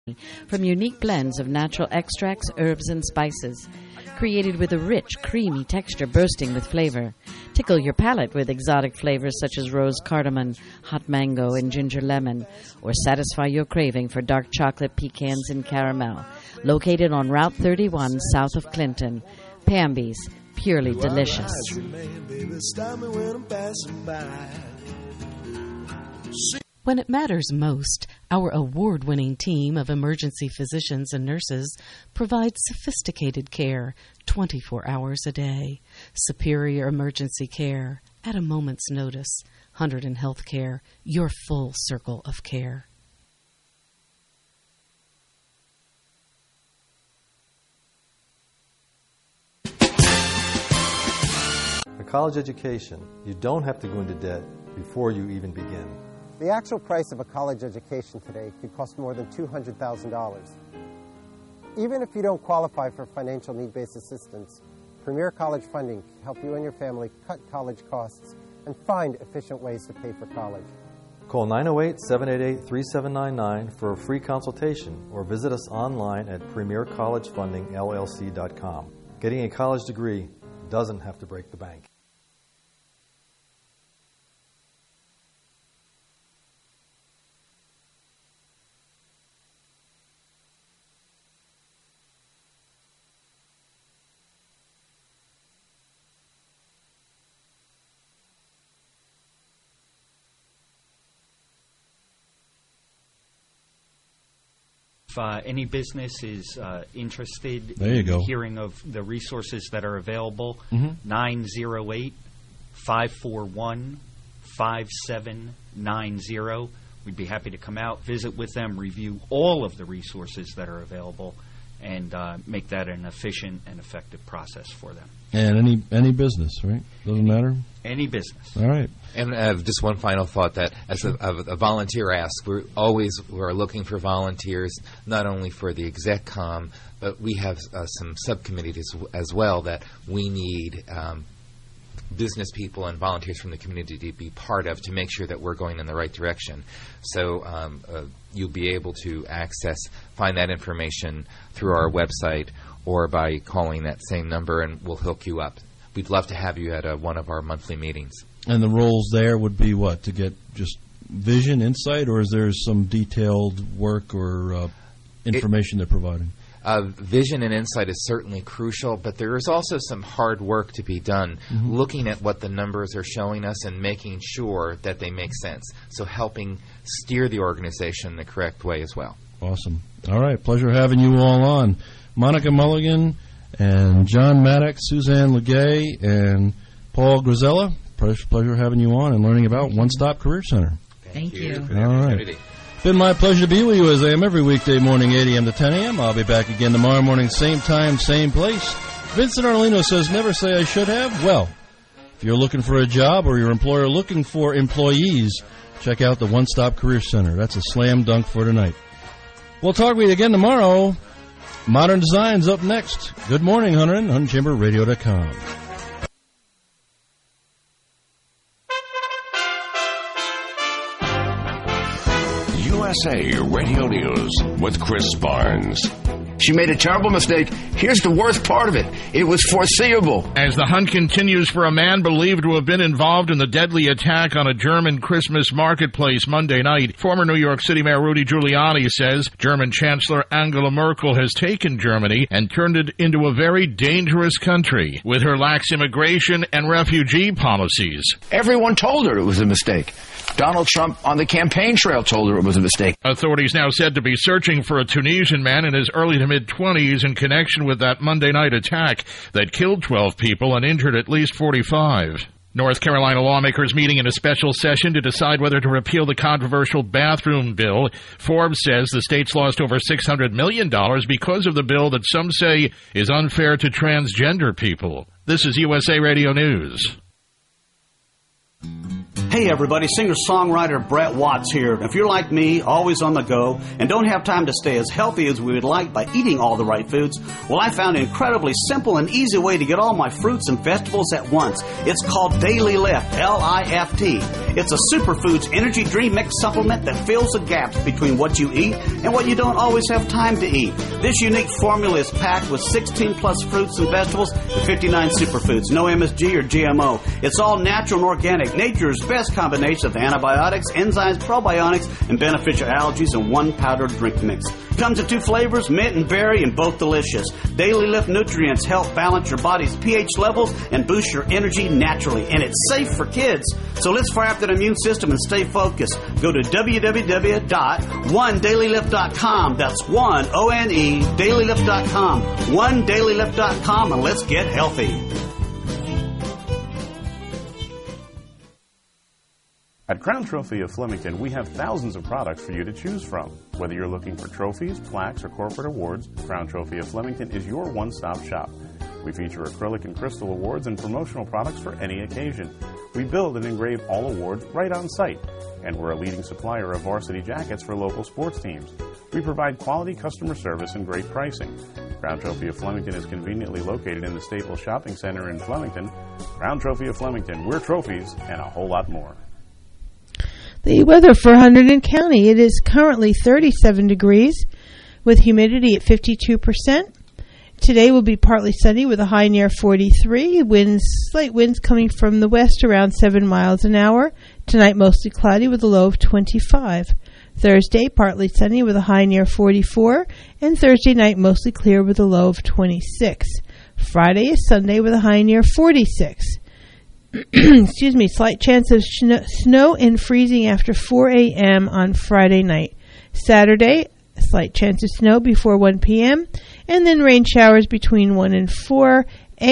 from unique blends of natural extracts, herbs, and spices. Created with a rich, creamy texture bursting with flavor. Tickle your palate with exotic flavors such as rose cardamom, hot mango, and ginger lemon. Or satisfy your craving for dark chocolate, pecans, and caramel. Located on Route 31 south of Clinton. Pamby's, purely delicious. When it matters most, our award-winning team of emergency physicians and nurses provides sophisticated care 24 hours a day. Superior emergency care at a moment's notice. Hunterdon Healthcare, your full circle of care. A college education, you don't have to go into debt before you even begin. The actual price of a college education today could cost more than $200,000. Even if you don't qualify for financial need-based assistance, Premier College Funding can help you and your family cut college costs and find efficient ways to pay for college. Call 908-788-3799 for a free consultation or visit us online at premiercollegefundingllc.com. Getting a college degree doesn't have to break the bank. If any business is interested in hearing of the resources that are available, 908-541-5790. We'd be happy to come out, visit with them, review all of the resources that are available, and make that an efficient and effective process for them. And any business, right? Doesn't matter? Any business. All right. And just one final thought, that as a volunteer ask, we're looking for volunteers, not only for the exec-com, but we have some subcommittees as well that we need business people and volunteers from the community to be part of, to make sure that we're going in the right direction. So you'll be able to find that information through our website or by calling that same number, and we'll hook you up. We'd love to have you at one of our monthly meetings. And the roles there would be what? To get just vision, insight, or is there some detailed work or information they're providing? Vision and insight is certainly crucial, but there is also some hard work to be done, looking at what the numbers are showing us and making sure that they make sense. So helping steer the organization the correct way as well. Awesome. All right. Pleasure having you all on. Monica Mulligan and John Maddox, Suzanne Legay, and Paul Grisella. Pleasure having you on and learning about One Stop Career Center. Thank you. All right. Been my pleasure to be with you as I am every weekday morning, 8 a.m. to 10 a.m. I'll be back again tomorrow morning, same time, same place. Vincent Arlino says, never say I should have. Well, if you're looking for a job or your employer looking for employees, check out the One Stop Career Center. That's a slam dunk for tonight. We'll talk with you again tomorrow. Modern Design's up next. Good morning, Hunterdon, HunterdonChamberRadio.com. USA Radio News with Chris Barnes. She made a terrible mistake. Here's the worst part of it. It was foreseeable. As the hunt continues for a man believed to have been involved in the deadly attack on a German Christmas marketplace Monday night, former New York City Mayor Rudy Giuliani says German Chancellor Angela Merkel has taken Germany and turned it into a very dangerous country with her lax immigration and refugee policies. Everyone told her it was a mistake. Donald Trump on the campaign trail told her it was a mistake. Authorities now said to be searching for a Tunisian man in his early to mid-20s in connection with that Monday night attack that killed 12 people and injured at least 45. North Carolina lawmakers meeting in a special session to decide whether to repeal the controversial bathroom bill. Forbes says the state's lost over $600 million because of the bill that some say is unfair to transgender people. This is USA Radio News. Hey everybody, singer-songwriter Brett Watts here. If you're like me, always on the go, and don't have time to stay as healthy as we would like by eating all the right foods, well, I found an incredibly simple and easy way to get all my fruits and vegetables at once. It's called Daily Lift, L-I-F-T. It's a superfoods energy drink mix supplement that fills the gaps between what you eat and what you don't always have time to eat. This unique formula is packed with 16 plus fruits and vegetables and 59 superfoods. No MSG or GMO. It's all natural and organic. Nature's best combination of antibiotics, enzymes, probiotics, and beneficial allergies in one powdered drink mix. Comes in 2 flavors, mint and berry, and both delicious. Daily Lift nutrients help balance your body's pH levels and boost your energy naturally. And it's safe for kids. So let's fire up that immune system and stay focused. Go to www.onedailylift.com. That's one, O-N-E, dailylift.com. Onedailylift.com, and let's get healthy. At Crown Trophy of Flemington, we have thousands of products for you to choose from. Whether you're looking for trophies, plaques, or corporate awards, Crown Trophy of Flemington is your one-stop shop. We feature acrylic and crystal awards and promotional products for any occasion. We build and engrave all awards right on site, and we're a leading supplier of varsity jackets for local sports teams. We provide quality customer service and great pricing. Crown Trophy of Flemington is conveniently located in the Staples Shopping Center in Flemington. Crown Trophy of Flemington, we're trophies and a whole lot more. The weather for Hunterdon County, it is currently 37 degrees with humidity at 52%. Today will be partly sunny with a high near 43. Slight winds coming from the west around 7 miles an hour. Tonight mostly cloudy with a low of 25. Thursday partly sunny with a high near 44. And Thursday night mostly clear with a low of 26. Friday is Sunday with a high near 46. Excuse me, slight chance of snow and freezing after 4 a.m. on Friday night. Saturday, a slight chance of snow before 1 p.m. and then rain showers between 1 and 4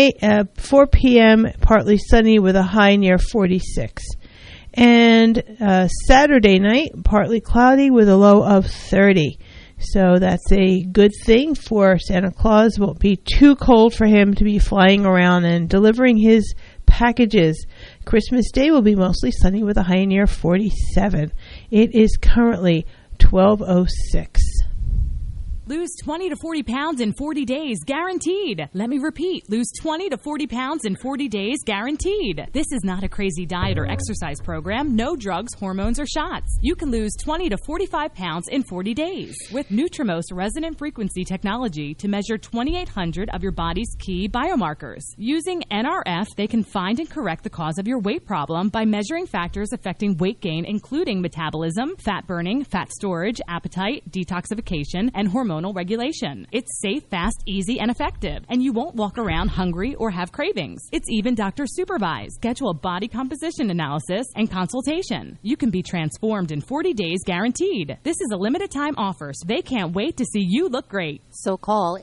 p.m., partly sunny with a high near 46. And Saturday night, partly cloudy with a low of 30. So that's a good thing for Santa Claus. It won't be too cold for him to be flying around and delivering his packages. Christmas Day will be mostly sunny with a high near 47. It is currently 12:06. Lose 20 to 40 pounds in 40 days, guaranteed. Let me repeat, lose 20 to 40 pounds in 40 days, guaranteed. This is not a crazy diet or exercise program. No drugs, hormones, or shots. You can lose 20 to 45 pounds in 40 days with Nutrimost resonant frequency technology to measure 2,800 of your body's key biomarkers. Using NRF, they can find and correct the cause of your weight problem by measuring factors affecting weight gain, including metabolism, fat burning, fat storage, appetite, detoxification, and hormonal regulation. It's safe, fast, easy, and effective, and you won't walk around hungry or have cravings. It's even doctor supervised. Schedule a body composition analysis and consultation. You can be transformed in 40 days guaranteed. This is a limited time offer, so they can't wait to see you look great. So call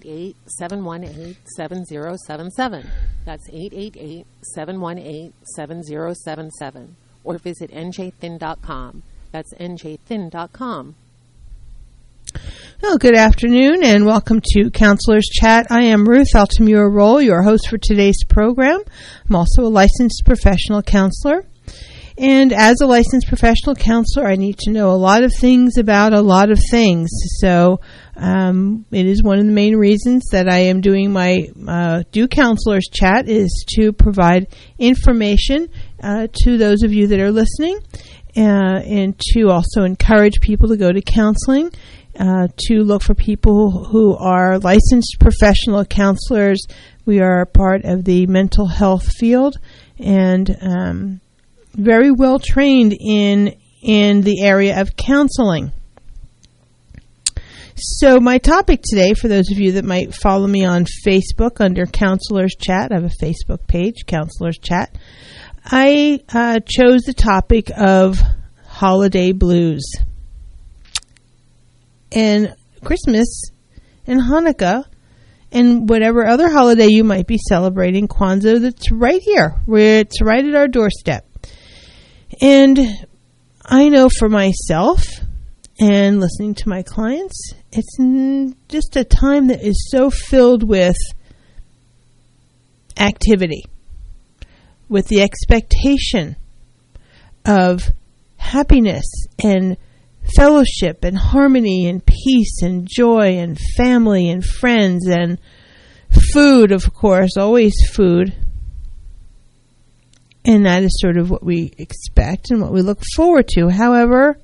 888-718-7077. That's 888-718-7077. Or visit njthin.com. That's njthin.com. Well, good afternoon and welcome to Counselor's Chat. I am Ruth Altamura-Roll, your host for today's program. I'm also a licensed professional counselor. And as a licensed professional counselor, I need to know a lot of things about a lot of things. So it is one of the main reasons that I am doing my Do Counselor's Chat is to provide information to those of you that are listening and to also encourage people to go to counseling. To look for people who are licensed professional counselors. We are part of the mental health field and very well trained in the area of counseling. So my topic today, for those of you that might follow me on Facebook under Counselor's Chat, I have a Facebook page, Counselor's Chat. I chose the topic of holiday blues. And Christmas and Hanukkah and whatever other holiday you might be celebrating, Kwanzaa, that's right here, where it's right at our doorstep. And I know for myself and listening to my clients, it's just a time that is so filled with activity, with the expectation of happiness and fellowship and harmony and peace and joy and family and friends and food, of course, always food. And that is sort of what we expect and what we look forward to. However,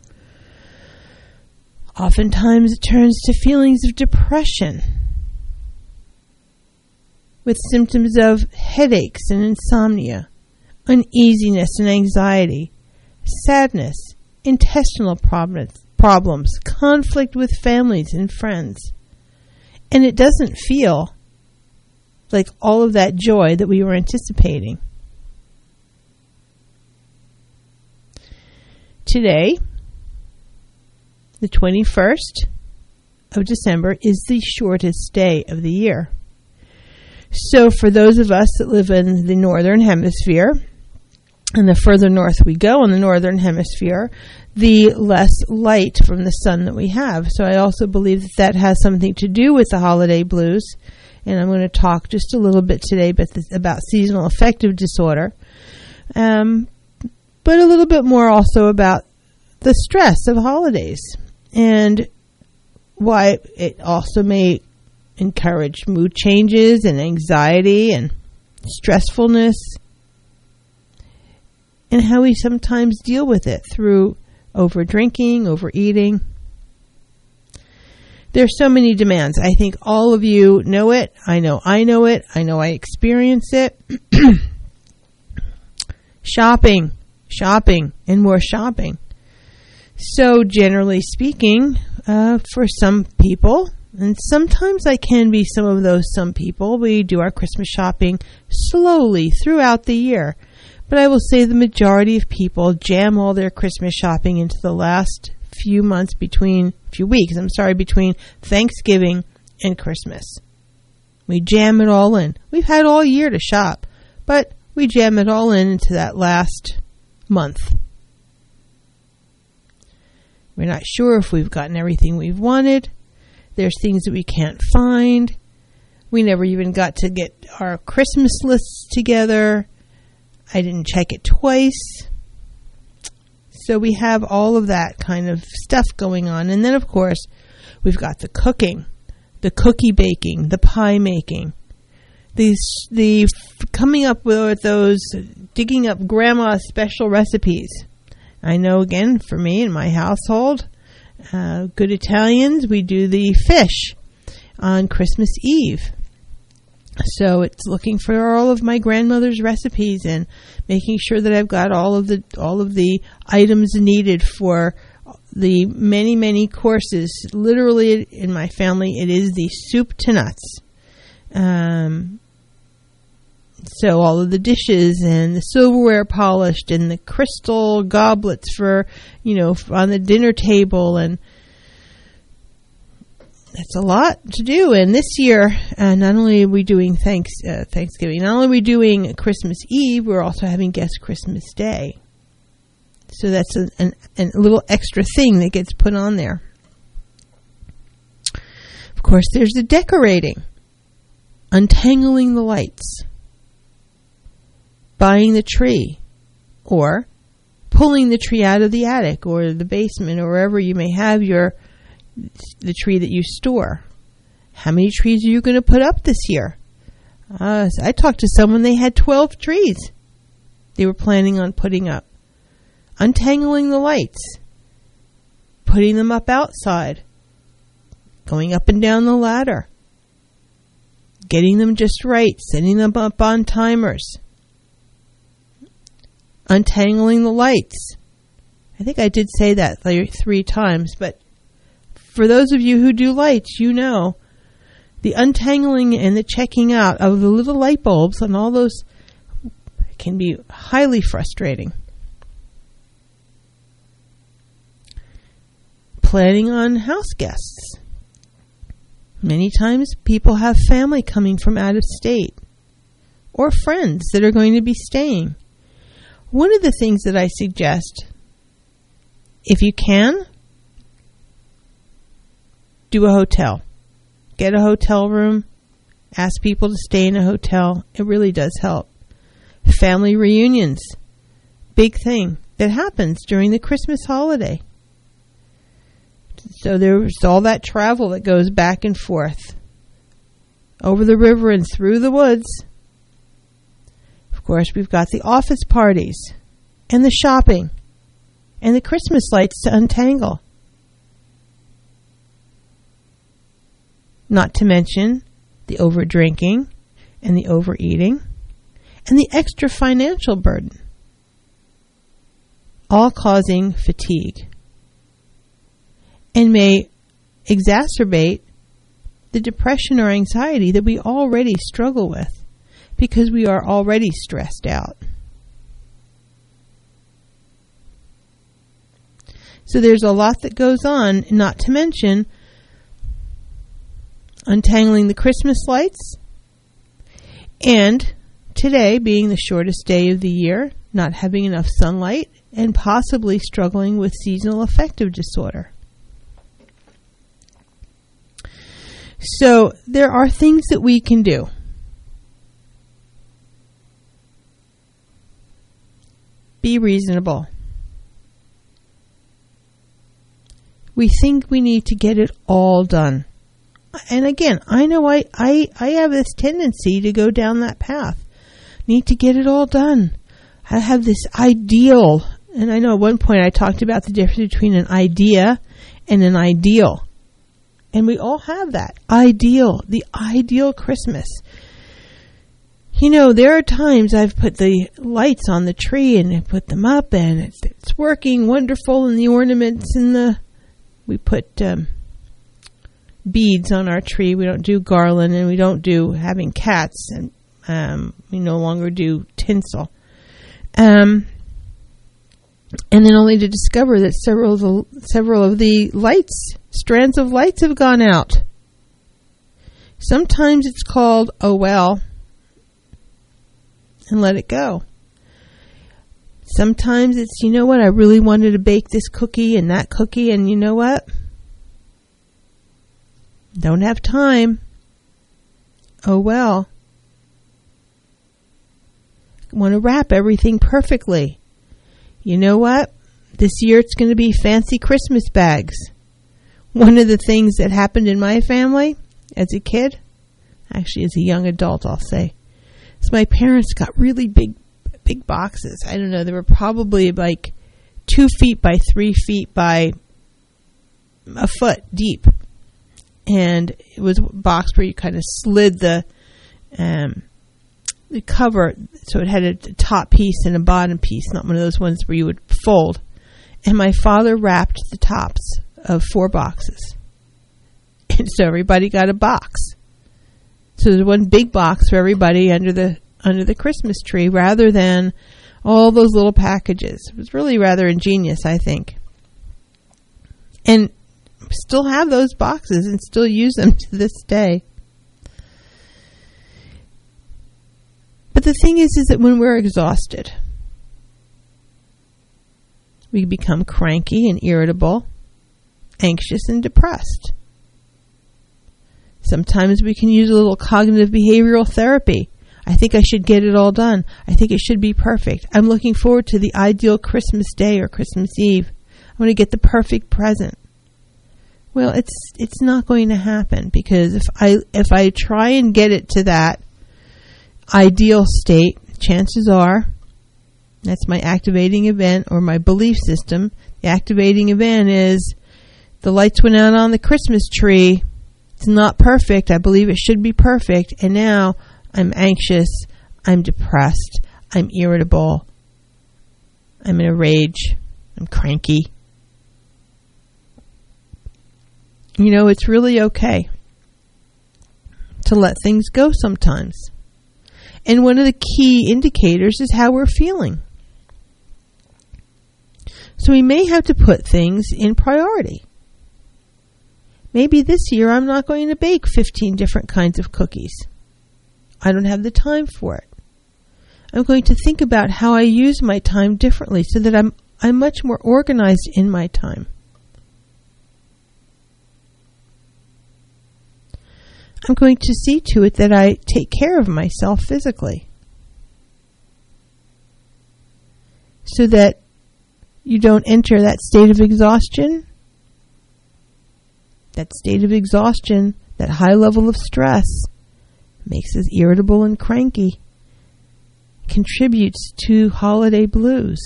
oftentimes it turns to feelings of depression with symptoms of headaches and insomnia, uneasiness and anxiety, sadness, intestinal problems, conflict with families and friends. And it doesn't feel like all of that joy that we were anticipating. Today, the 21st of December, is the shortest day of the year. So for those of us that live in the northern hemisphere, and the further north we go in the northern hemisphere, the less light from the sun that we have. So I also believe that that has something to do with the holiday blues. And I'm going to talk just a little bit today about seasonal affective disorder. But a little bit more also about the stress of holidays and why it also may encourage mood changes and anxiety and stressfulness, and how we sometimes deal with it through over-drinking, overeating. There's so many demands. I think all of you know it. I know it. I know I experience it. Shopping, and more shopping. So generally speaking, for some people, and sometimes I can be some of those some people, we do our Christmas shopping slowly throughout the year. But I will say the majority of people jam all their Christmas shopping into the last few weeks, between Thanksgiving and Christmas. We jam it all in. We've had all year to shop, but we jam it all into that last month. We're not sure if we've gotten everything we've wanted. There's things that we can't find. We never even got to get our Christmas lists together. I didn't check it twice. So we have all of that kind of stuff going on. And then, of course, we've got the cooking, the cookie baking, the pie making, the coming up with those, digging up grandma's special recipes. I know, again, for me in my household, good Italians, we do the fish on Christmas Eve. So it's looking for all of my grandmother's recipes and making sure that I've got all of the items needed for the many, many courses. Literally, in my family, it is the soup to nuts. So all of the dishes and the silverware polished and the crystal goblets for on the dinner table, and that's a lot to do. And this year, not only are we doing Thanksgiving, not only are we doing Christmas Eve, we're also having guest Christmas Day. So that's a little extra thing that gets put on there. Of course, there's the decorating, untangling the lights, buying the tree, or pulling the tree out of the attic or the basement or wherever you may have the tree that you store. How many trees are you going to put up this year? I talked to someone, they had 12 trees they were planning on putting up. Untangling the lights, putting them up outside, going up and down the ladder, getting them just right, setting them up on timers, untangling the lights. I think I did say that 3 times, but for those of you who do lights, you know the untangling and the checking out of the little light bulbs and all those can be highly frustrating. Planning on house guests. Many times people have family coming from out of state or friends that are going to be staying. One of the things that I suggest, if you can, do a hotel. Get a hotel room. Ask people to stay in a hotel. It really does help. Family reunions. Big thing. that happens during the Christmas holiday. So there's all that travel that goes back and forth over the river and through the woods. Of course, we've got the office parties and the shopping and the Christmas lights to untangle. Not to mention the overdrinking and the overeating and the extra financial burden, all causing fatigue and may exacerbate the depression or anxiety that we already struggle with because we are already stressed out. So there's a lot that goes on, not to mention untangling the Christmas lights, and today being the shortest day of the year, not having enough sunlight, and possibly struggling with seasonal affective disorder. So there are things that we can do. Be reasonable. We think we need to get it all done. And again, I know I have this tendency to go down that path. Need to get it all done. I have this ideal, and I know at one point I talked about the difference between an idea and an ideal. And we all have that ideal, the ideal Christmas. You know, there are times I've put the lights on the tree and I put them up and it's working wonderful, and the ornaments and we put beads on our tree. We don't do garland, and we don't do having cats, and we no longer do tinsel. And then only to discover that several of the lights, strands of lights, have gone out. Sometimes it's called, oh well, and let it go. Sometimes it's, you know what, I really wanted to bake this cookie and that cookie, and you know what? Don't have time. Oh well. Want to wrap everything perfectly. You know what? This year it's going to be fancy Christmas bags. One of the things that happened in my family as a kid, actually as a young adult I'll say, is my parents got really big boxes. I don't know, they were probably like 2 feet by 3 feet by a foot deep. And it was a box where you kind of slid the cover, so it had a top piece and a bottom piece, not one of those ones where you would fold. And my father wrapped the tops of 4 boxes. And so everybody got a box. So there's one big box for everybody under the Christmas tree, rather than all those little packages. It was really rather ingenious, I think. And still have those boxes and still use them to this day. But the thing is that when we're exhausted, we become cranky and irritable, anxious and depressed. Sometimes we can use a little cognitive behavioral therapy. I think I should get it all done. I think it should be perfect. I'm looking forward to the ideal Christmas day or Christmas Eve. I want to get the perfect present. Well, it's not going to happen, because if I try and get it to that ideal state, chances are that's my activating event or my belief system. The activating event is the lights went out on the Christmas tree. It's not perfect. I believe it should be perfect. And now I'm anxious. I'm depressed. I'm irritable. I'm in a rage. I'm cranky. You know, it's really okay to let things go sometimes. And one of the key indicators is how we're feeling. So we may have to put things in priority. Maybe this year I'm not going to bake 15 different kinds of cookies. I don't have the time for it. I'm going to think about how I use my time differently so that I'm much more organized in my time. I'm going to see to it that I take care of myself physically, so that you don't enter that state of exhaustion. That state of exhaustion, that high level of stress, makes us irritable and cranky, contributes to holiday blues.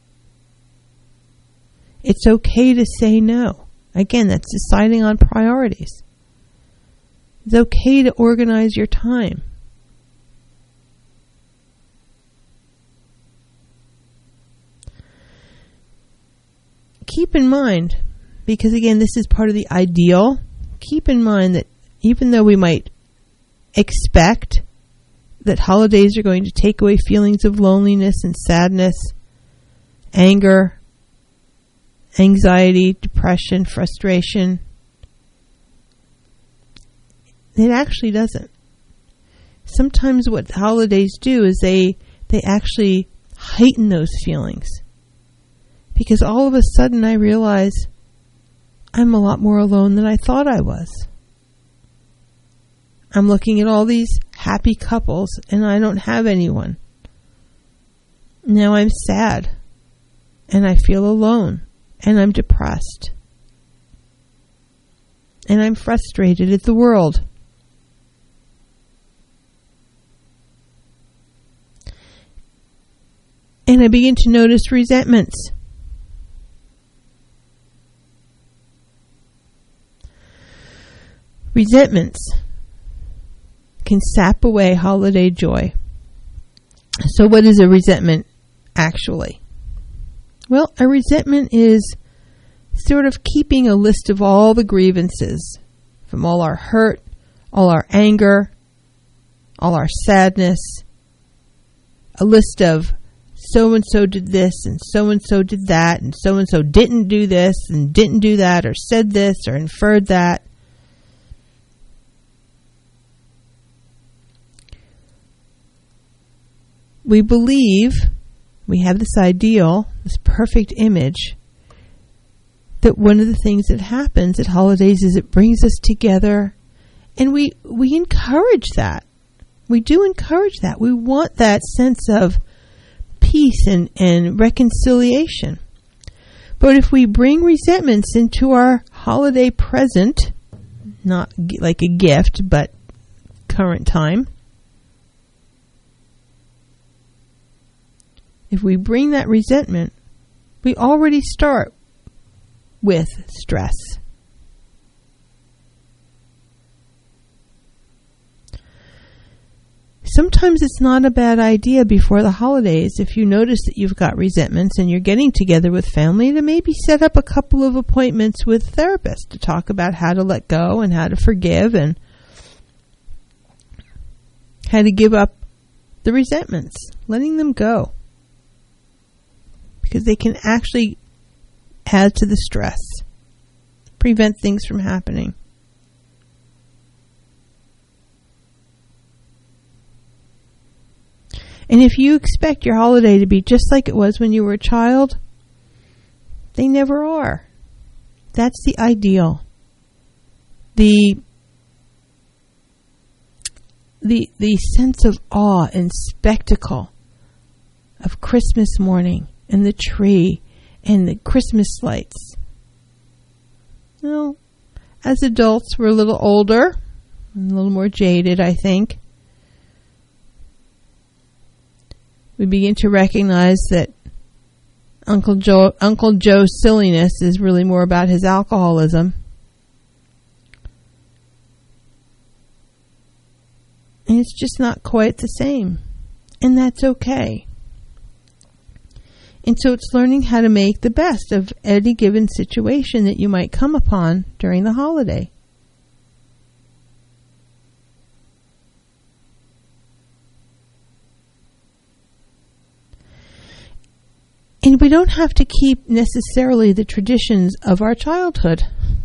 It's okay to say no. Again, that's deciding on priorities. It's okay to organize your time. Keep in mind, because again, this is part of the ideal, keep in mind that even though we might expect that holidays are going to take away feelings of loneliness and sadness, anger, anxiety, depression, frustration, it actually doesn't. Sometimes what holidays do is they actually heighten those feelings. Because all of a sudden I realize I'm a lot more alone than I thought I was. I'm looking at all these happy couples and I don't have anyone. Now I'm sad and I feel alone and I'm depressed and I'm frustrated at the world. And I begin to notice resentments. Resentments can sap away holiday joy. So what is a resentment actually? Well, a resentment is sort of keeping a list of all the grievances from all our hurt, all our anger, all our sadness, a list of so-and-so did this and so-and-so did that and so-and-so didn't do this and didn't do that or said this or inferred that. We believe, we have this ideal, this perfect image, that one of the things that happens at holidays is it brings us together, and we encourage that. We do encourage that. We want that sense of peace and reconciliation. But if we bring resentments into our holiday present, not like a gift, but current time, if we bring that resentment, we already start with stress. Sometimes it's not a bad idea before the holidays, if you notice that you've got resentments and you're getting together with family, to maybe set up a couple of appointments with therapists to talk about how to let go and how to forgive and how to give up the resentments, letting them go. Because they can actually add to the stress, prevent things from happening. And if you expect your holiday to be just like it was when you were a child, they never are. That's the ideal. The sense of awe and spectacle of Christmas morning and the tree and the Christmas lights. Well, as adults, we're a little older, a little more jaded, I think. We begin to recognize that Uncle Joe's silliness is really more about his alcoholism. And it's just not quite the same. And that's okay. And so it's learning how to make the best of any given situation that you might come upon during the holiday. And we don't have to keep necessarily the traditions of our childhood.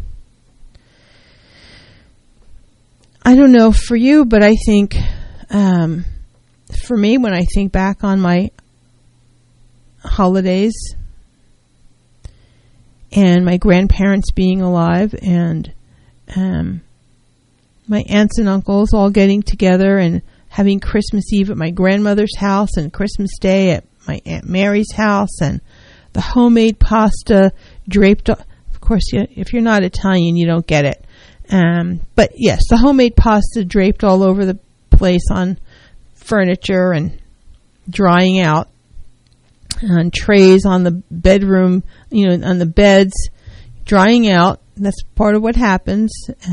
I don't know for you, but I think for me, when I think back on my holidays and my grandparents being alive and my aunts and uncles all getting together and having Christmas Eve at my grandmother's house and Christmas Day at my Aunt Mary's house and the homemade pasta draped. Of course, if you're not Italian, you don't get it. But yes, the homemade pasta draped all over the place on furniture and drying out on trays on the bedroom, on the beds, drying out. That's part of what happens.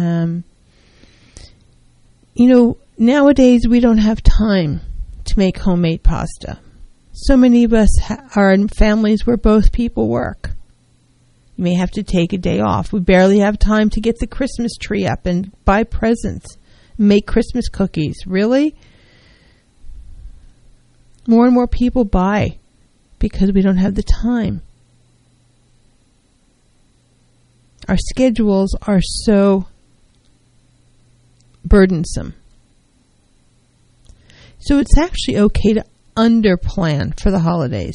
Nowadays we don't have time to make homemade pasta. So many of us are in families where both people work. You may have to take a day off. We barely have time to get the Christmas tree up and buy presents, make Christmas cookies. Really? More and more people buy because we don't have the time. Our schedules are so burdensome. So it's actually okay to underplan for the holidays.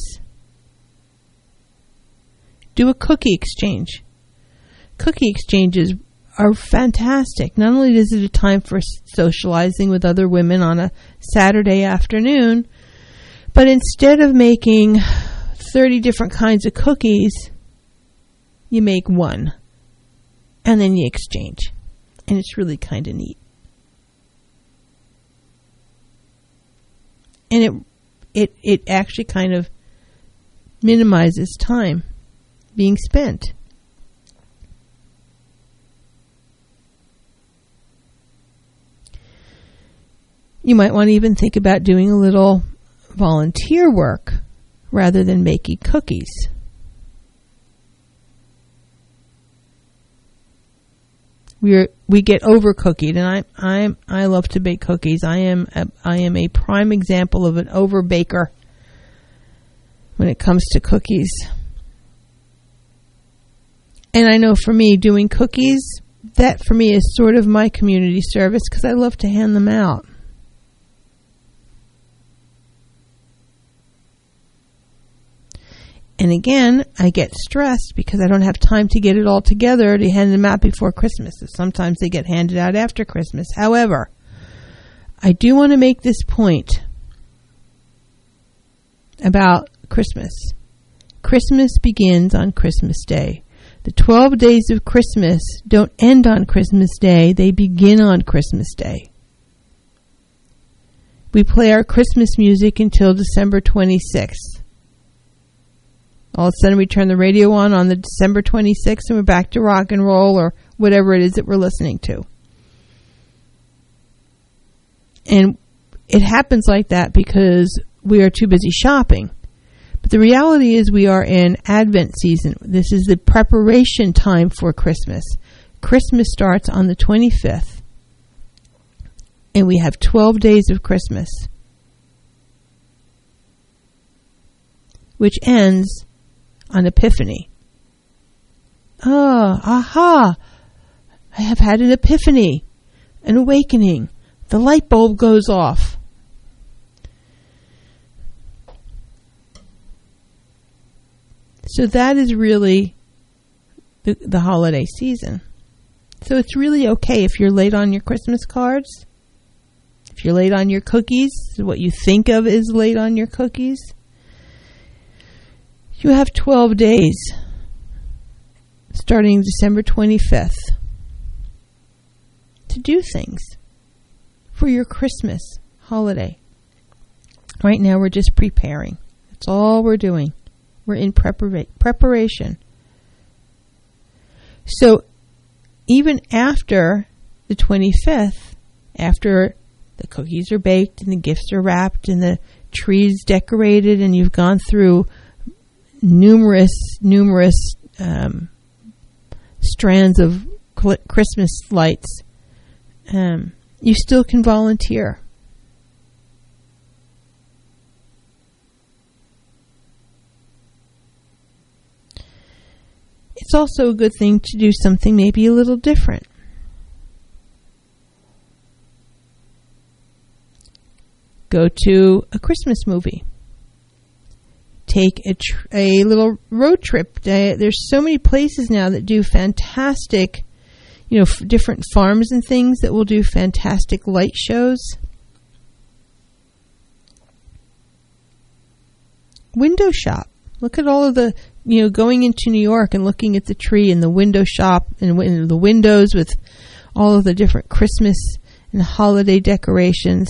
Do a cookie exchange. Cookie exchanges are fantastic. Not only is it a time for socializing with other women on a Saturday afternoon, but instead of making 30 different kinds of cookies, you make one. And then you exchange. And it's really kind of neat. And it actually kind of minimizes time being spent. You might want to even think about doing a little volunteer work rather than making cookies. We get overcookied, and I love to bake cookies. I am a prime example of an overbaker when it comes to cookies. And I know for me, doing cookies, that for me is sort of my community service because I love to hand them out. And again, I get stressed because I don't have time to get it all together to hand them out before Christmas. So sometimes they get handed out after Christmas. However, I do want to make this point about Christmas. Christmas begins on Christmas Day. The 12 days of Christmas don't end on Christmas Day. They begin on Christmas Day. We play our Christmas music until December 26th. All of a sudden we turn the radio on the December 26th and we're back to rock and roll or whatever it is that we're listening to. And it happens like that because we are too busy shopping. But the reality is we are in Advent season. This is the preparation time for Christmas. Christmas starts on the 25th. And we have 12 days of Christmas, which ends on Epiphany. I have had an epiphany, an awakening. The light bulb goes off. So that is really the holiday season. So it's really okay if you're late on your Christmas cards, if you're late on your cookies, what you think of is late on your cookies. You have 12 days, starting December 25th, to do things for your Christmas holiday. Right now, we're just preparing. That's all we're doing. We're in preparation. So, even after the 25th, after the cookies are baked and the gifts are wrapped and the tree's decorated and you've gone through numerous strands of Christmas lights, you still can volunteer. It's also a good thing to do something maybe a little different. Go to a Christmas movie. Take a little road trip. There's so many places now that do fantastic, different farms and things that will do fantastic light shows. Window shop. Look at all of the going into New York and looking at the tree in the window shop and in the windows with all of the different Christmas and holiday decorations.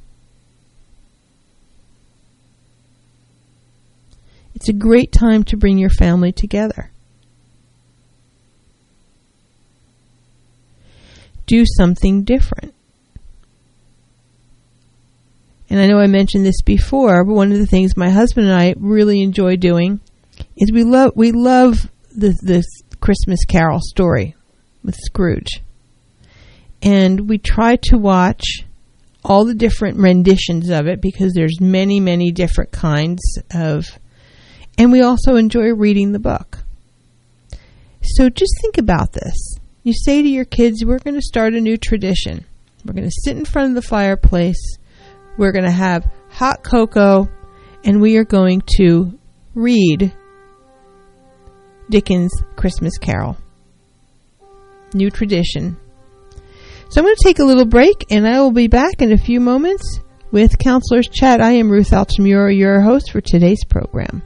It's a great time to bring your family together. Do something different. And I know I mentioned this before, but one of the things my husband and I really enjoy doing is we love this Christmas Carol story with Scrooge. And we try to watch all the different renditions of it because there's many, many different kinds of... And we also enjoy reading the book. So just think about this. You say to your kids, we're going to start a new tradition. We're going to sit in front of the fireplace. We're going to have hot cocoa. And we are going to read Dickens' Christmas Carol. New tradition. So I'm going to take a little break, and I will be back in a few moments with Counselor's Chat. I am Ruth Altamura, your host for today's program.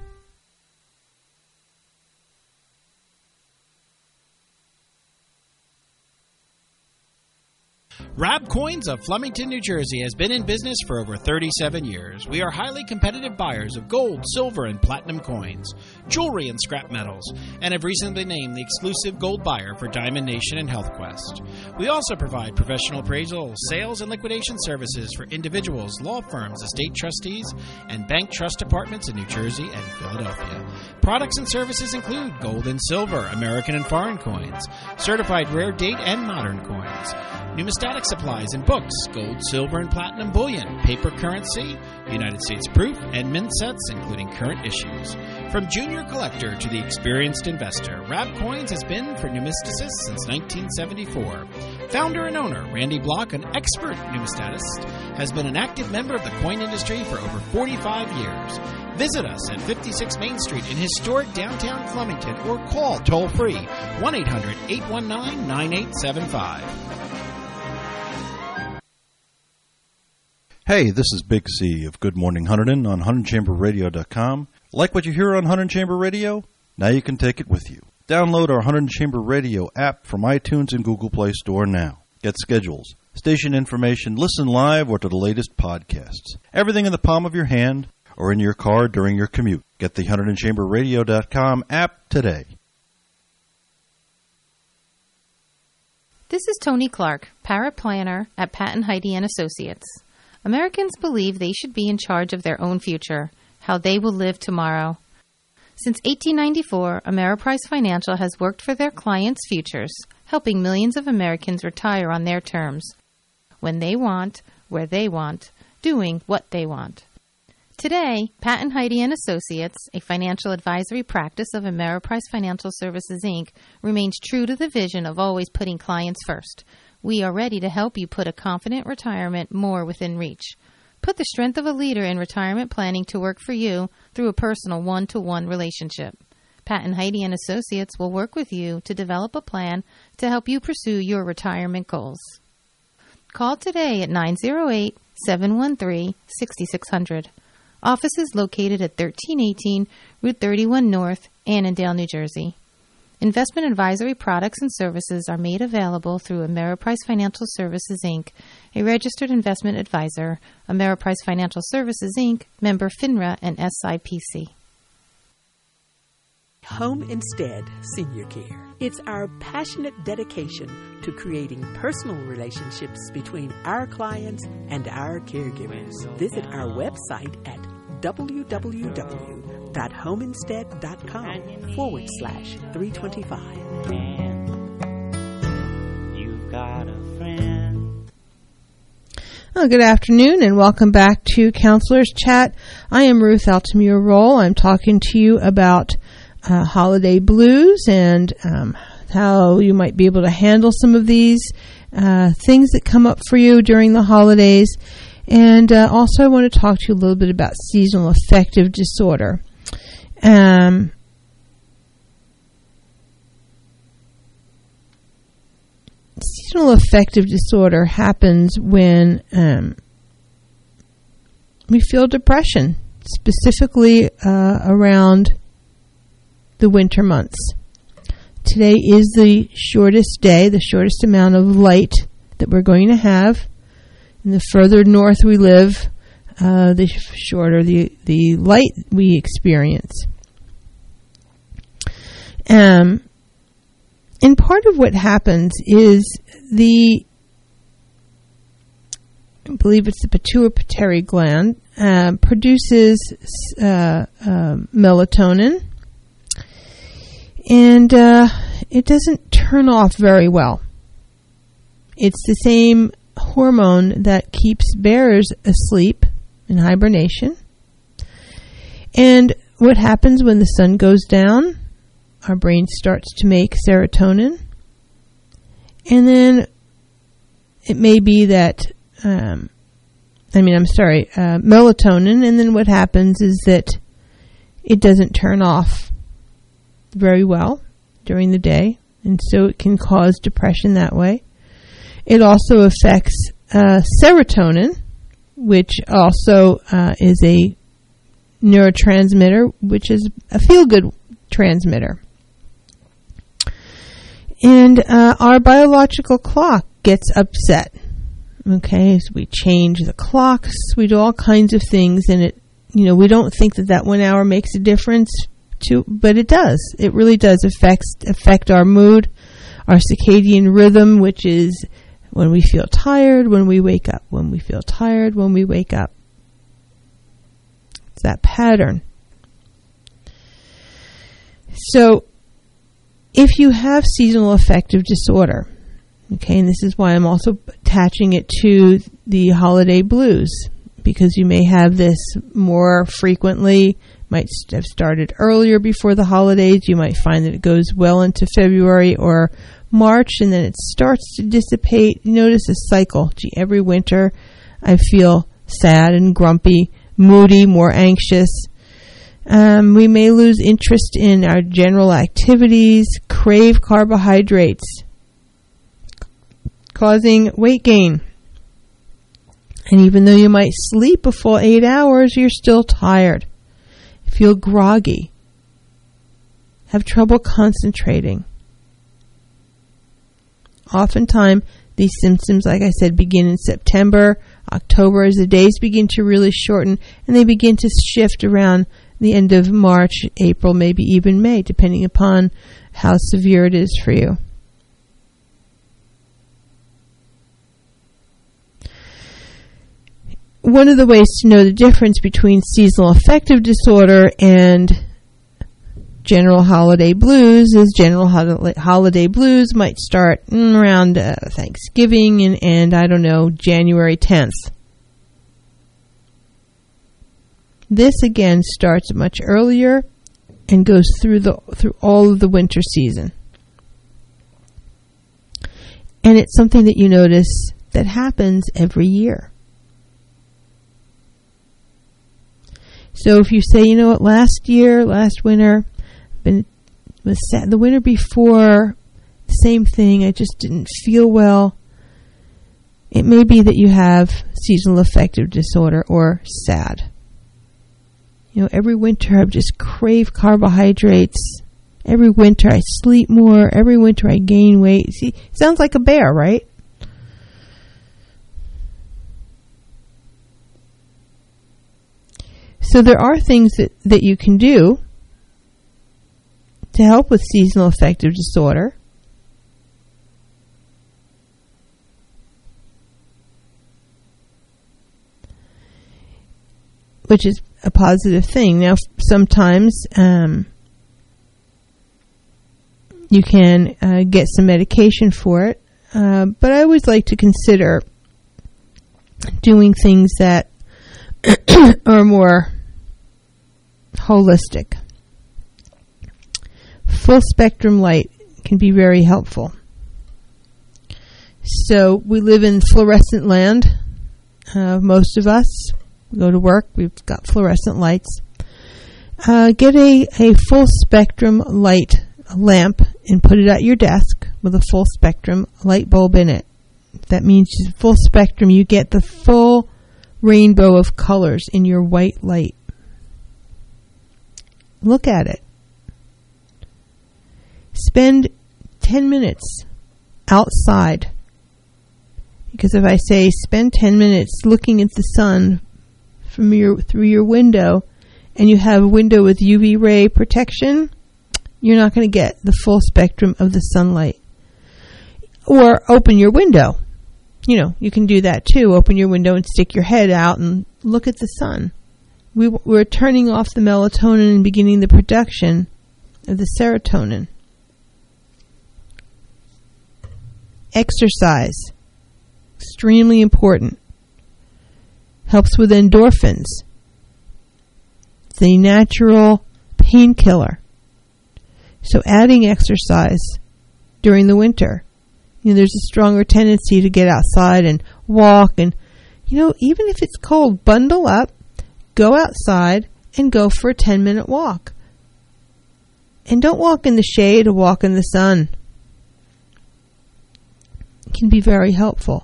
Rab Coins of Flemington, New Jersey has been in business for over 37 years. We are highly competitive buyers of gold, silver, and platinum coins, jewelry, and scrap metals, and have recently named the exclusive gold buyer for Diamond Nation and HealthQuest. We also provide professional appraisal, sales, and liquidation services for individuals, law firms, estate trustees, and bank trust departments in New Jersey and Philadelphia. Products and services include gold and silver, American and foreign coins, certified rare date and modern coins, numismatic supplies and books, gold, silver, and platinum bullion, paper currency, United States proof, and mint sets, including current issues. From junior collector to the experienced investor, Rab Coins has been for numismaticists since 1974. Founder and owner Randy Block, an expert numismatist, has been an active member of the coin industry for over 45 years. Visit us at 56 Main Street in historic downtown Flemington or call toll-free 1-800-819-9875. Hey, this is Big C of Good Morning Hunterdon on HunterdonChamberRadio.com. Like what you hear on Hunterdon Chamber Radio? Now you can take it with you. Download our Hunterdon Chamber Radio app from iTunes and Google Play Store now. Get schedules, station information, listen live, or to the latest podcasts. Everything in the palm of your hand or in your car during your commute. Get the HunterdonChamberRadio.com app today. This is Tony Clark, paraplanner at Patton Heidi & Associates. Americans believe they should be in charge of their own future, how they will live tomorrow. Since 1894, Ameriprise Financial has worked for their clients' futures, helping millions of Americans retire on their terms, when they want, where they want, doing what they want. Today, Patton Heidi & Associates, a financial advisory practice of Ameriprise Financial Services, Inc., remains true to the vision of always putting clients first. We are ready to help you put a confident retirement more within reach. Put the strength of a leader in retirement planning to work for you through a personal one-to-one relationship. Patton Heidi & Associates will work with you to develop a plan to help you pursue your retirement goals. Call today at 908-713-6600. Office is located at 1318 Route 31 North, Annandale, New Jersey. Investment advisory products and services are made available through Ameriprise Financial Services, Inc., a registered investment advisor, Ameriprise Financial Services, Inc., member FINRA and SIPC. Home Instead Senior Care. It's our passionate dedication to creating personal relationships between our clients and our caregivers. Visit our website at www.homeinstead.com/325. You've got a friend. Well, good afternoon and welcome back to Counselor's Chat. I am Ruth Altamura Roll. I'm talking to you about holiday blues and how you might be able to handle some of these things that come up for you during the holidays. And also I want to talk to you a little bit about seasonal affective disorder. Seasonal affective disorder happens when we feel depression, specifically around the winter months. Today is the shortest day, the shortest amount of light that we're going to have. And the further north we live, the shorter the light we experience. And part of what happens is I believe it's the pituitary gland, produces melatonin, and it doesn't turn off very well. It's the same hormone that keeps bears asleep in hibernation. And what happens when the sun goes down? Our brain starts to make serotonin. And then it may be that, melatonin. And then what happens is that it doesn't turn off very well during the day. And so it can cause depression that way. It also affects serotonin, which also is a neurotransmitter, which is a feel-good transmitter. And our biological clock gets upset. Okay, so we change the clocks, we do all kinds of things, and we don't think that 1 hour makes a difference, but it does. It really does affect our mood, our circadian rhythm, which is when we feel tired, when we wake up. When we feel tired, when we wake up. It's that pattern. So, if you have seasonal affective disorder, okay, and this is why I'm also attaching it to the holiday blues, because you may have this more frequently, might have started earlier before the holidays. You might find that it goes well into February or March, and then it starts to dissipate. You notice a cycle. Every winter I feel sad and grumpy, moody, more anxious. We may lose interest in our general activities, crave carbohydrates, causing weight gain. And even though you might sleep a full 8 hours, you're still tired. Feel groggy. Have trouble concentrating. Oftentimes, these symptoms, like I said, begin in September, October, as the days begin to really shorten, and they begin to shift around the end of March, April, maybe even May, depending upon how severe it is for you. One of the ways to know the difference between seasonal affective disorder and general holiday blues is general holiday blues might start around Thanksgiving and I don't know, January 10th. This again starts much earlier and goes through all of the winter season. And it's something that you notice that happens every year. So if you say, last winter, was sad. The winter before, same thing, I just didn't feel well. It may be that you have seasonal affective disorder or SAD. Every winter I just crave carbohydrates. Every winter I sleep more. Every winter I gain weight. See, sounds like a bear, right? So there are things that you can do to help with seasonal affective disorder. Which is a positive thing. Now, sometimes you can get some medication for it, but I always like to consider doing things that are more holistic. Full spectrum light can be very helpful. So we live in fluorescent land. Most of us go to work. We've got fluorescent lights. Get a full spectrum light lamp and put it at your desk with a full spectrum light bulb in it. That means full spectrum. You get the full rainbow of colors in your white light. Look at it. spend 10 minutes outside. Because if I say spend 10 minutes looking at the sun through your window, and you have a window with UV ray protection, you're not going to get the full spectrum of the sunlight. Or open your window. You can do that too. Open your window and stick your head out and look at the sun. We're turning off the melatonin and beginning the production of the serotonin. Exercise. Extremely important. Helps with endorphins. It's a natural painkiller. So adding exercise during the winter, there's a stronger tendency to get outside and walk. And, even if it's cold, bundle up, go outside, and go for a 10-minute walk. And don't walk in the shade or walk in the sun. It can be very helpful.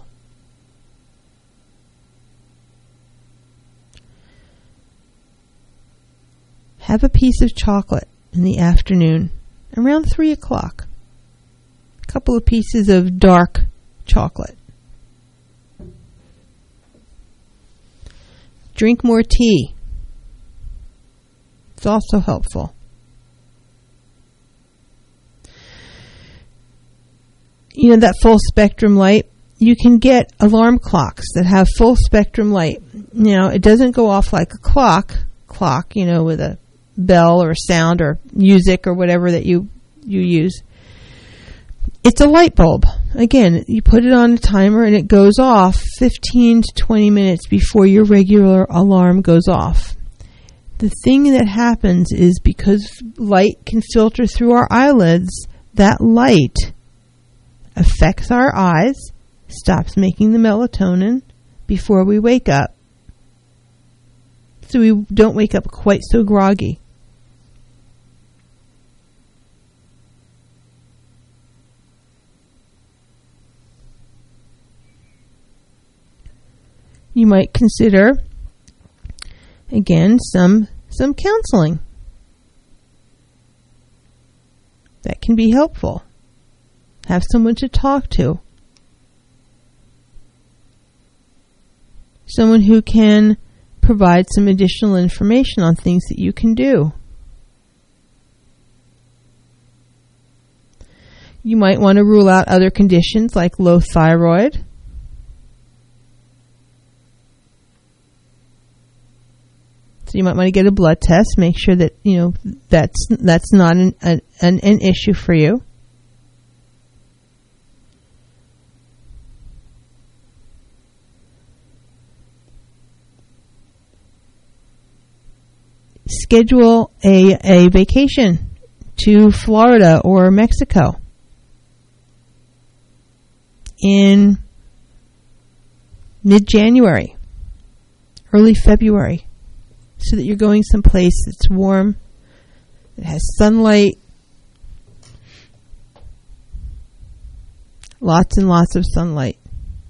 Have a piece of chocolate in the afternoon, around 3 o'clock. A couple of pieces of dark chocolate. Drink more tea. It's also helpful. That full spectrum light, you can get alarm clocks that have full spectrum light. Now, it doesn't go off like a clock, with a bell or sound or music or whatever that you use. It's a light bulb. Again, you put it on a timer and it goes off 15 to 20 minutes before your regular alarm goes off. The thing that happens is because light can filter through our eyelids, that light affects our eyes, stops making the melatonin before we wake up. So we don't wake up quite so groggy. You might consider, again, some counseling. That can be helpful. Have someone to talk to. Someone who can provide some additional information on things that you can do. You might want to rule out other conditions like low thyroid. So you might want to get a blood test, make sure that that's not an issue for you. Schedule a vacation to Florida or Mexico in mid-January, early February, so that you're going someplace that's warm, that has sunlight, lots and lots of sunlight.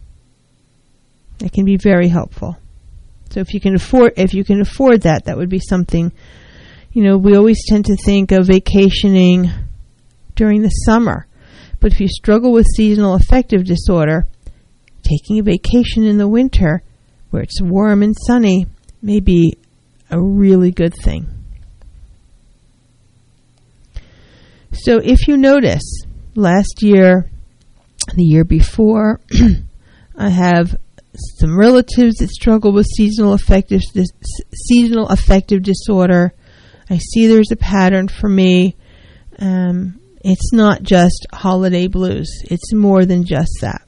It can be very helpful. So if you can afford that, that would be something. We always tend to think of vacationing during the summer, but if you struggle with seasonal affective disorder, taking a vacation in the winter where it's warm and sunny may be a really good thing. So if you notice, last year, the year before, I have some relatives that struggle with seasonal affective disorder. I see there's a pattern for me. It's not just holiday blues. It's more than just that.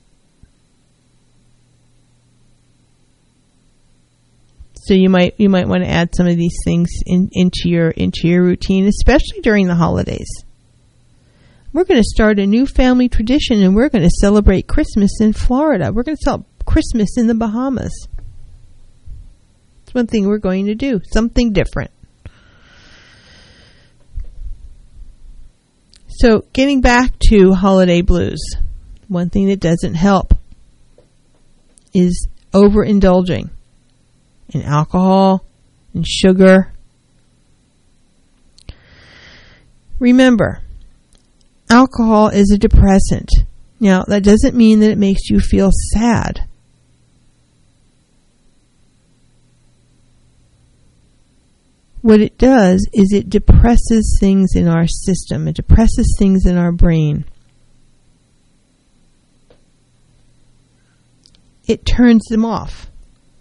So you might want to add some of these things into your routine, especially during the holidays. We're going to start a new family tradition, and we're going to celebrate Christmas in Florida. We're going to celebrate Christmas in the Bahamas. It's one thing we're going to do, something different. So getting back to holiday blues, one thing that doesn't help is overindulging in alcohol and sugar. Remember, alcohol is a depressant. Now, that doesn't mean that it makes you feel sad. What it does is it depresses things in our system. It depresses things in our brain. It turns them off.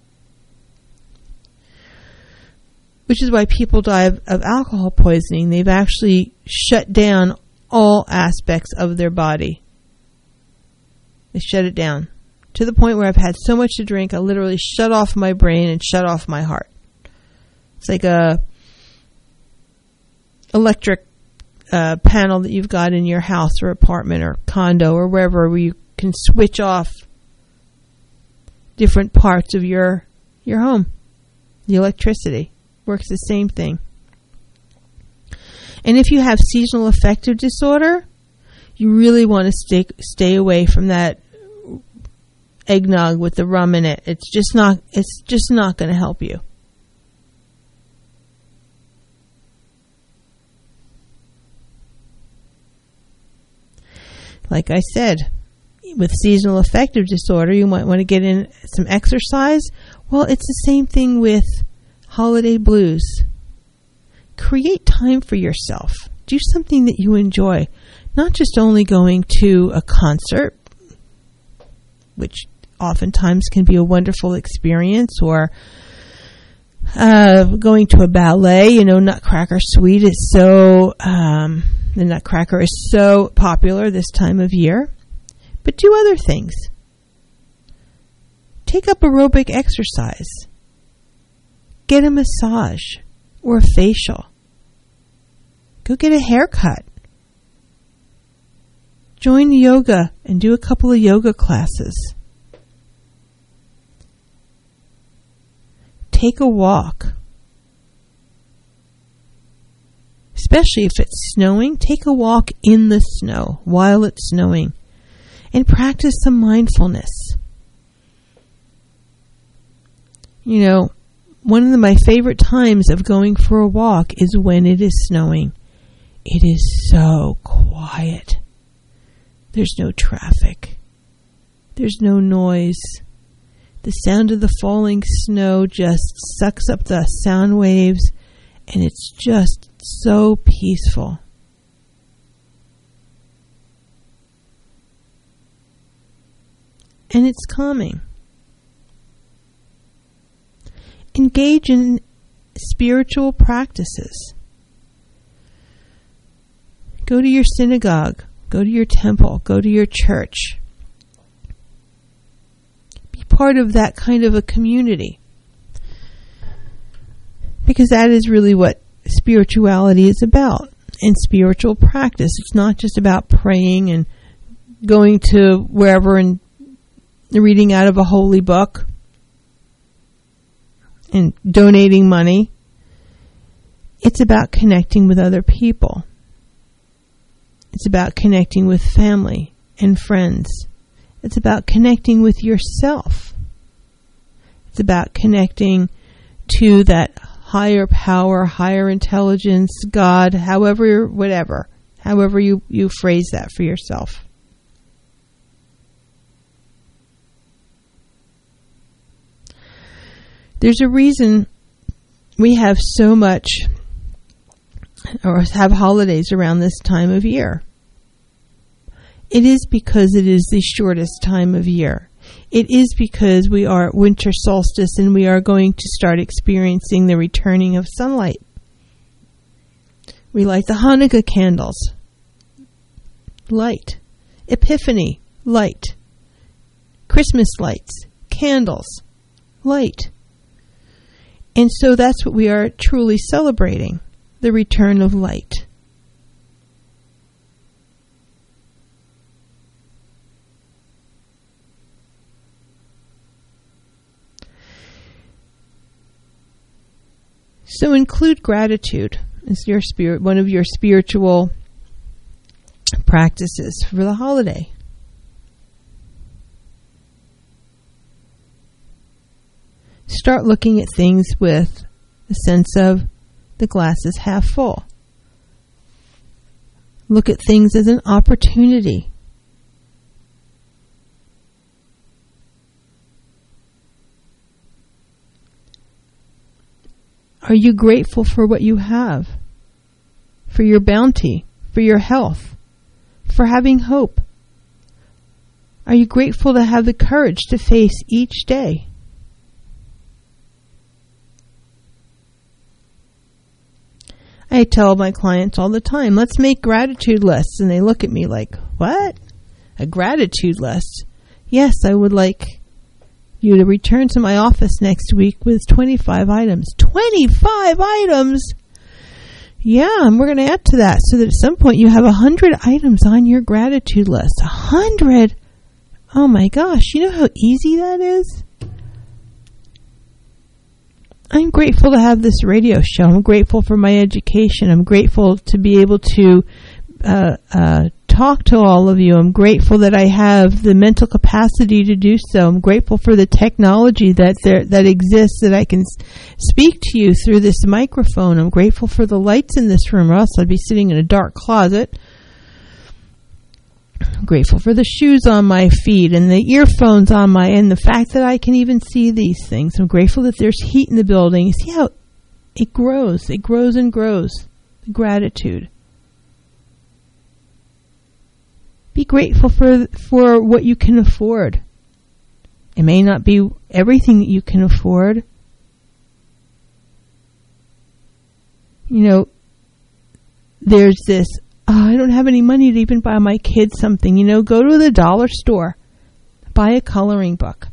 Which is why people die of alcohol poisoning. They've actually shut down all aspects of their body. They shut it down. To the point where I've had so much to drink, I literally shut off my brain and shut off my heart. It's like a electric panel that you've got in your house or apartment or condo or wherever, where you can switch off different parts of your home. The electricity works the same thing. And if you have seasonal affective disorder, you really want to stay away from that eggnog with the rum in it. It's just not going to help you. Like I said, with seasonal affective disorder, you might want to get in some exercise. Well, it's the same thing with holiday blues. Create time for yourself. Do something that you enjoy. Not just only going to a concert, which oftentimes can be a wonderful experience, or going to a ballet. You know, Nutcracker Suite is the Nutcracker is so popular this time of year. But do other things. Take up aerobic exercise. Get a massage or a facial. Go get a haircut. Join yoga and do a couple of yoga classes. Take a walk. Especially if it's snowing, take a walk in the snow while it's snowing and practice some mindfulness. You know, one of my favorite times of going for a walk is when it is snowing. It is so quiet. There's no traffic. There's no noise. The sound of the falling snow just sucks up the sound waves, and it's just so peaceful. And it's calming. Engage in spiritual practices. Go to your synagogue. Go to your temple. Go to your church. Be part of that kind of a community. Because that is really what spirituality is about. And spiritual practice. It's not just about praying and going to wherever and reading out of a holy book and donating money. It's about connecting with other people. It's about connecting with family and friends. It's about connecting with yourself. It's about connecting to that higher power, higher intelligence, God, however you phrase that for yourself. There's a reason we have so much, or have holidays around this time of year. It is because it is the shortest time of year. It is because we are at winter solstice and we are going to start experiencing the returning of sunlight. We light the Hanukkah candles. Light. Epiphany. Light. Christmas lights. Candles. Light. And so that's what we are truly celebrating, the return of light. So include gratitude as one of your spiritual practices for the holiday. Start looking at things with a sense of the glass is half full. Look at things as an opportunity. Are you grateful for what you have? For your bounty? For your health? For having hope? Are you grateful to have the courage to face each day? I tell my clients all the time, let's make gratitude lists. And they look at me like, what? A gratitude list? Yes, I would like you to return to my office next week with 25 items. 25 items? Yeah, and we're going to add to that so that at some point you have 100 items on your gratitude list. 100? Oh my gosh, you know how easy that is? I'm grateful to have this radio show. I'm grateful for my education. I'm grateful to be able to talk to all of you. I'm grateful that I have the mental capacity to do so. I'm grateful for the technology that exists, that I can speak to you through this microphone. I'm grateful for the lights in this room, or else I'd be sitting in a dark closet. I'm grateful for the shoes on my feet and the earphones on and the fact that I can even see these things. I'm grateful that there's heat in the building. You see how it grows. It grows and grows. Gratitude. Be grateful for what you can afford. It may not be everything that you can afford. You know, there's this, I don't have any money to even buy my kids something. You know, go to the dollar store. Buy a coloring book.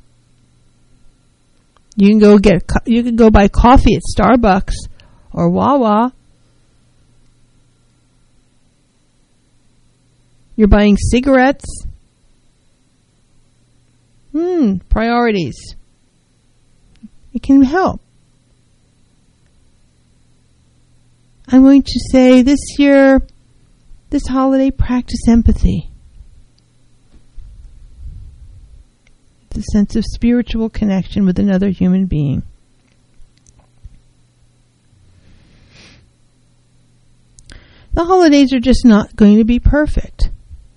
You can go buy coffee at Starbucks or Wawa. You're buying cigarettes. Priorities. It can help. I'm going to say this year, this holiday, practice empathy. The sense of spiritual connection with another human being. The holidays are just not going to be perfect.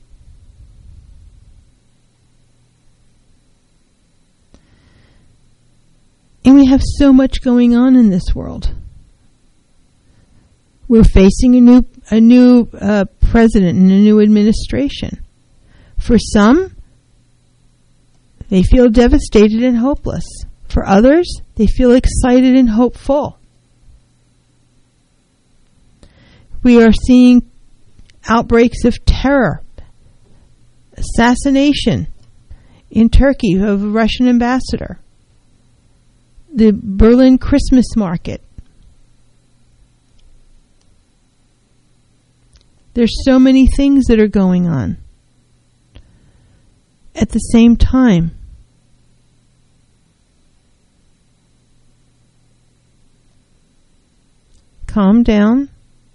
And we have so much going on in this world. We're facing a new president and a new administration. For some, they feel devastated and hopeless. For others, they feel excited and hopeful. We are seeing outbreaks of terror, assassination in Turkey of a Russian ambassador, the Berlin Christmas market. There's so many things that are going on at the same time. Calm down.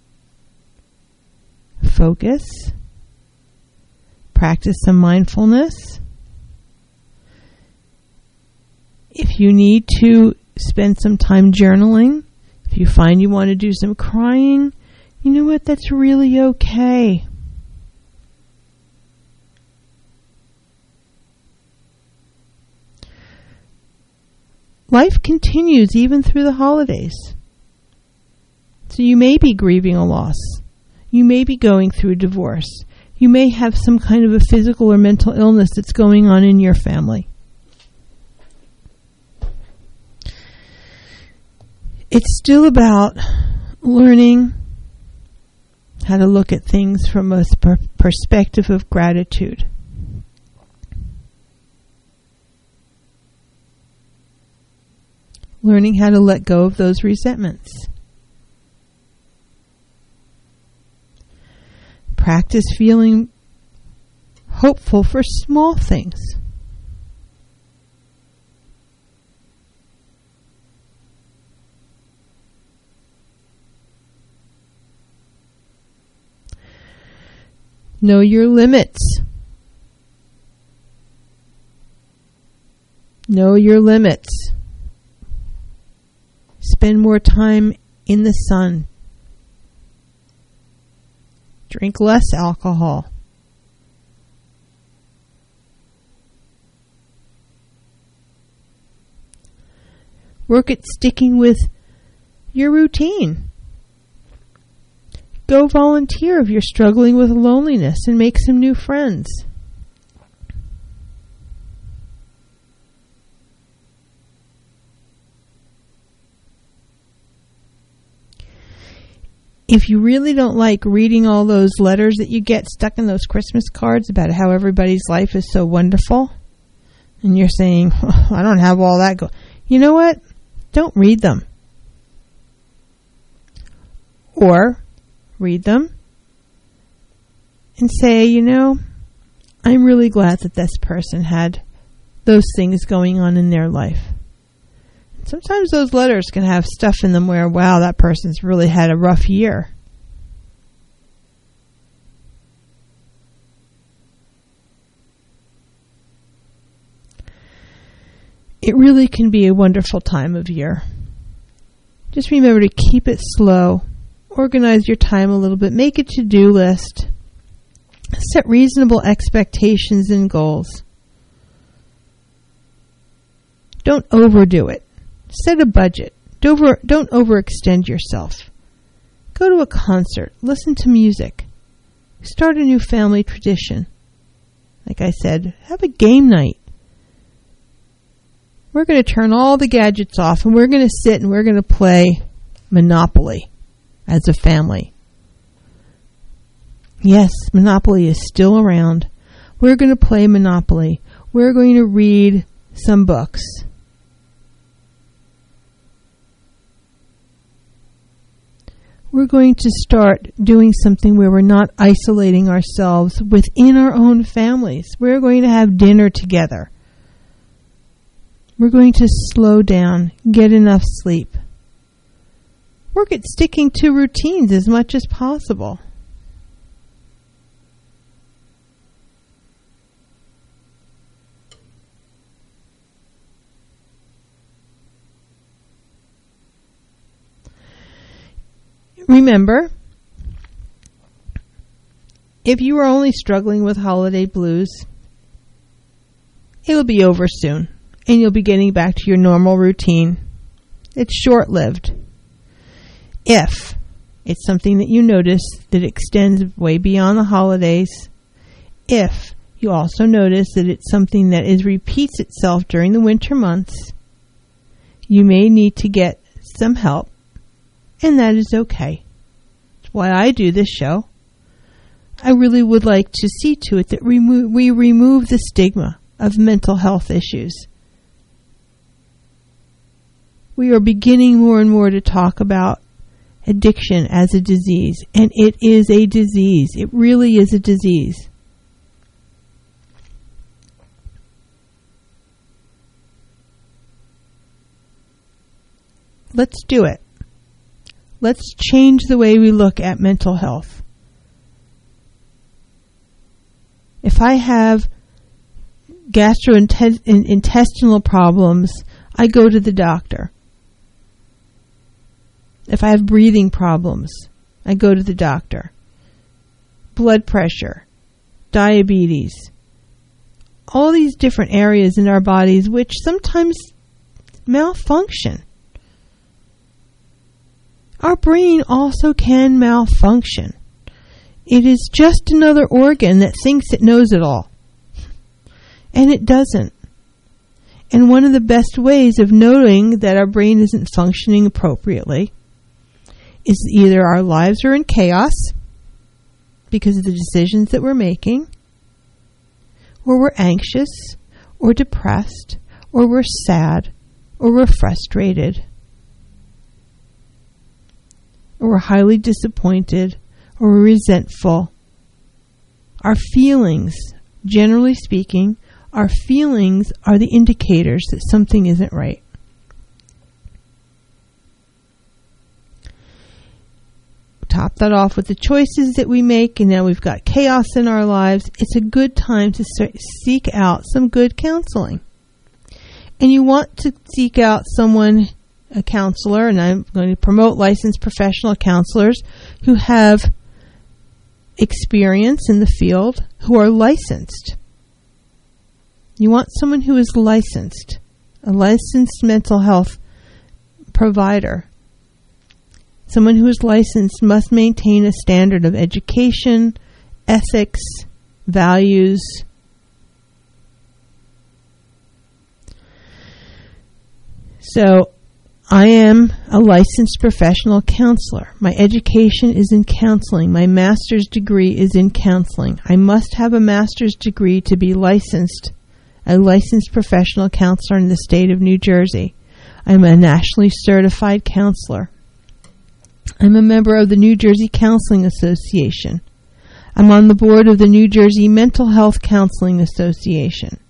Focus. Practice some mindfulness. If you need to spend some time journaling, if you find you want to do some crying, you know what? That's really okay. Life continues even through the holidays. So you may be grieving a loss. You may be going through a divorce. You may have some kind of a physical or mental illness that's going on in your family. It's still about learning how to look at things from a perspective of gratitude. Learning how to let go of those resentments. Practice feeling hopeful for small things. Know your limits. Know your limits. Spend more time in the sun. Drink less alcohol. Work at sticking with your routine. Go volunteer if you're struggling with loneliness and make some new friends. If you really don't like reading all those letters that you get stuck in those Christmas cards about how everybody's life is so wonderful, and you're saying, oh, I don't have all that you know what? Don't read them. Or read them and say, you know, I'm really glad that this person had those things going on in their life. Sometimes those letters can have stuff in them where, wow, that person's really had a rough year. It really can be a wonderful time of year. Just remember to keep it slow. Organize your time a little bit. Make a to-do list. Set reasonable expectations and goals. Don't overdo it. Set a budget. Don't overextend yourself. Go to a concert. Listen to music. Start a new family tradition. Like I said, have a game night. We're going to turn all the gadgets off and we're going to sit and we're going to play Monopoly as a family. Yes, Monopoly is still around. We're going to play Monopoly. We're going to read some books. We're going to start doing something where we're not isolating ourselves within our own families. We're going to have dinner together. We're going to slow down, get enough sleep. Work at sticking to routines as much as possible. Remember, if you are only struggling with holiday blues, it'll be over soon, and you'll be getting back to your normal routine. It's short-lived. If it's something that you notice that extends way beyond the holidays, if you also notice that it's something that repeats itself during the winter months, you may need to get some help. And that is okay. That's why I do this show. I really would like to see to it that we remove the stigma of mental health issues. We are beginning more and more to talk about addiction as a disease. And it is a disease. It really is a disease. Let's do it. Let's change the way we look at mental health. If I have gastrointestinal problems, I go to the doctor. If I have breathing problems, I go to the doctor. Blood pressure, diabetes, all these different areas in our bodies which sometimes malfunction. Our brain also can malfunction. It is just another organ that thinks it knows it all. And it doesn't. And one of the best ways of knowing that our brain isn't functioning appropriately is either our lives are in chaos because of the decisions that we're making, or we're anxious, or depressed, or we're sad, or we're frustrated, or we're highly disappointed, or we're resentful. Our feelings, generally speaking, our feelings are the indicators that something isn't right. Top that off with the choices that we make, and now we've got chaos in our lives. It's a good time to seek out some good counseling. And you want to seek out someone, a counselor, and I'm going to promote licensed professional counselors who have experience in the field who are licensed. You want someone who is licensed, a licensed mental health provider. Someone who is licensed must maintain a standard of education, ethics, values. So, I am a licensed professional counselor. My education is in counseling. My master's degree is in counseling. I must have a master's degree to be licensed, a licensed professional counselor in the state of New Jersey. I'm a nationally certified counselor. I'm a member of the New Jersey Counseling Association. I'm on the board of the New Jersey Mental Health Counseling Association.